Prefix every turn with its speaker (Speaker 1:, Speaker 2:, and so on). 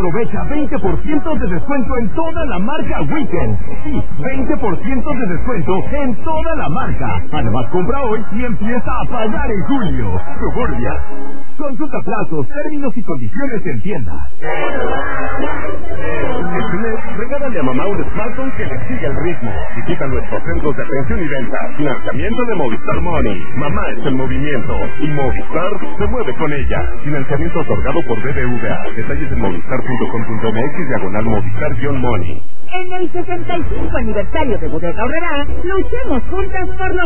Speaker 1: Aprovecha 20% de descuento en toda la marca Weekend. Sí, 20% de descuento en toda la marca. Además, compra hoy y empieza a pagar en julio. Suburbia. Consulta plazos, términos y condiciones en tienda. Este mes, regálale a mamá un smartphone que le sigue el ritmo. Visita nuestros centros de atención y venta. Financiamiento de Movistar Money. Mamá es el movimiento. Y Movistar se mueve con ella. Financiamiento otorgado por BBVA. Detalles en movistar.com.mx/Movistar-Money.
Speaker 2: En el 65 aniversario de Bodega Aurrerá, luchemos juntas por lo